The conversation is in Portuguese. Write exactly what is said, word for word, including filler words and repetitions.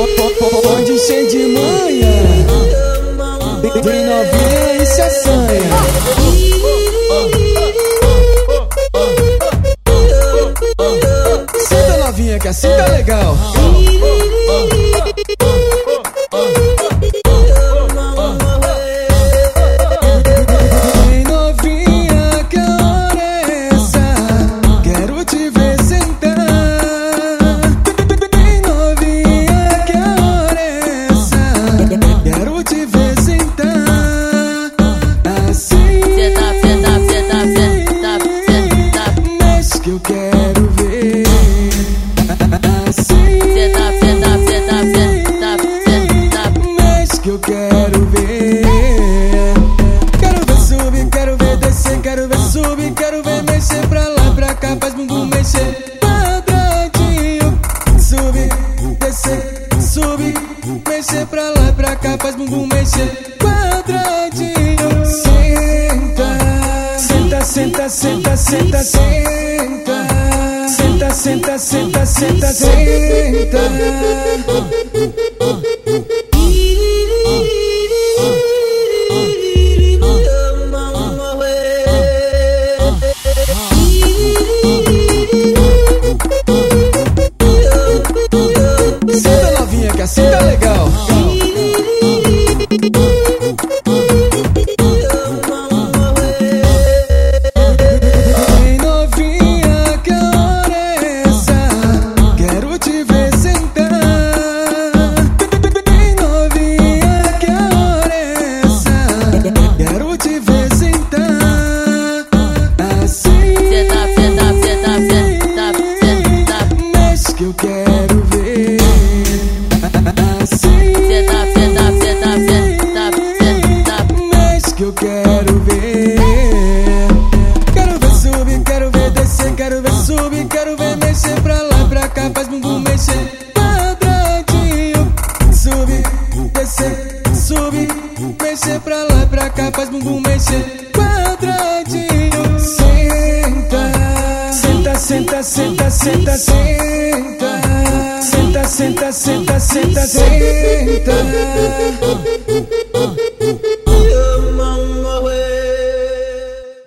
Pode ser de manhã, bem novinha e se assanha. Senta novinha que assim tá legal. Bem novinha, que hora é essa? Quero te ver sentar. Bem novinha, que hora é essa? Quero te ver sentar. Assim, Senta, senta, senta, senta, senta. mexe que eu quero ver. Assim, Senta, senta, senta, senta, senta. mexe que eu quero ver. Quero ver subir, quero ver descer, quero ver subir, quero ver mexer pra lá, pra cá, faz bumbum mexer quadradinho. Subir, descer, subir, mexer pra lá, pra cá, faz bumbum mexer quadradinho. Senta, senta, senta, senta, senta. Senta, senta, senta, senta, senta. Senta novinha que assim tá legal. Bem novinha, que hora é essa? Quero te ver sentar. Bem novinha, que hora é essa? Quero te ver sentar. Assim, Senta, senta, senta, senta, senta. mexe que eu quero ver. Assim, Senta, senta, senta, senta, senta. mexe que eu quero ver. Quero ver subir, quero ver descer, quero ver subir, quero ver mexer pra lá, pra cá, faz bumbum mexer quadradinho. Subir, descer, subir, mexer pra lá, pra cá, faz bumbum mexer quadradinho. Senta, senta, senta, senta, senta, senta. Senta, senta, senta, senta, senta.